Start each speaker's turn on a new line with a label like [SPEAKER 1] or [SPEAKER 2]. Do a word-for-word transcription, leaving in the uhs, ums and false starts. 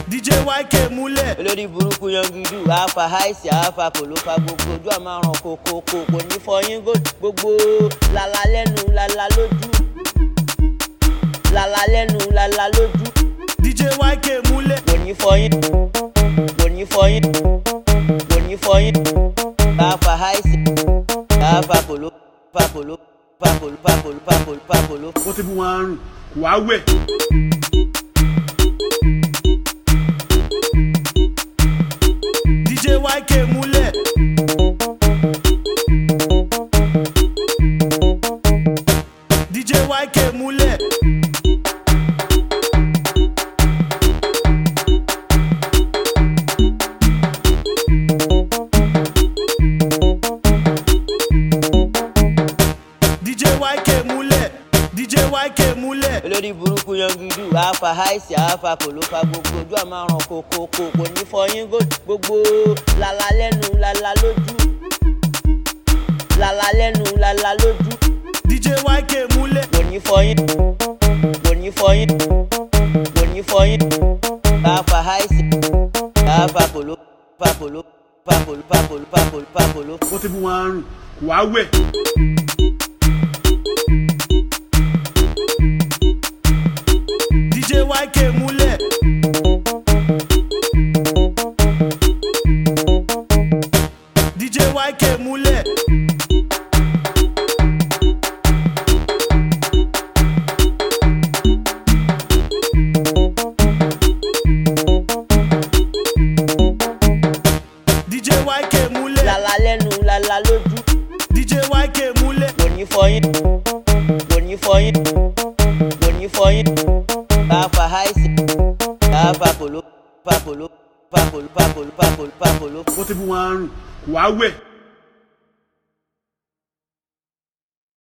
[SPEAKER 1] D J Y K múlẹ̀.
[SPEAKER 2] Olórí burúkú yangidu àáfà àìsí àáfà kò ló fa gbogbo ojú àmàràn kòkòkò kò ní fọyín gbogbo lala lẹ́nu lala lójú lala lẹ́nu lala lójú.
[SPEAKER 1] D J Y K múlẹ̀.
[SPEAKER 2] Kò ní fọyín kò ní fọyín kò ní fọyín àáfà àìsí àáfà kò ló fa kò ló fa kò ló fa kò ló fa kò ló fa kò ló.
[SPEAKER 3] Ó ti bu wọn àrùn kò wá wẹ̀.
[SPEAKER 1] D J Y K múlẹ̀. D J Y K múlẹ̀. D J Y K múlẹ̀. D J Y K múlẹ̀.
[SPEAKER 2] Olórí burúkú yangidu àáfà àìsí àáfà kò ló fa gbogbo ojú àmàràn kòkòkò kò ní fọyín gbogbo lala lẹ́nu lala lójú lala lẹ́nu lala lójú.
[SPEAKER 1] D J Y K múlẹ̀.
[SPEAKER 2] Kò ní fọyín kò ní fọyín kò ní fọyín àáfà àìsí àáfà kò ló fa kò ló fa kò ló fa kò ló fa kò ló fa kò ló.
[SPEAKER 3] Ó ti bu wọn àrùn kò wá wẹ̀.
[SPEAKER 1] D J Y K múlẹ̀. D J Y K múlẹ̀. D J Y K múlẹ̀.
[SPEAKER 2] Lala lẹ́nu lala lójú.
[SPEAKER 1] D J Y K múlẹ̀.
[SPEAKER 2] Kò ní fọyín kò ní fọyín kò ní fọyín àáfà àìsí àáfà kò ló fa kò ló fa kò ló fa kò ló fa kò ló fa kò ló.
[SPEAKER 3] Ó ti bu wọn àrùn kò wá wẹ̀.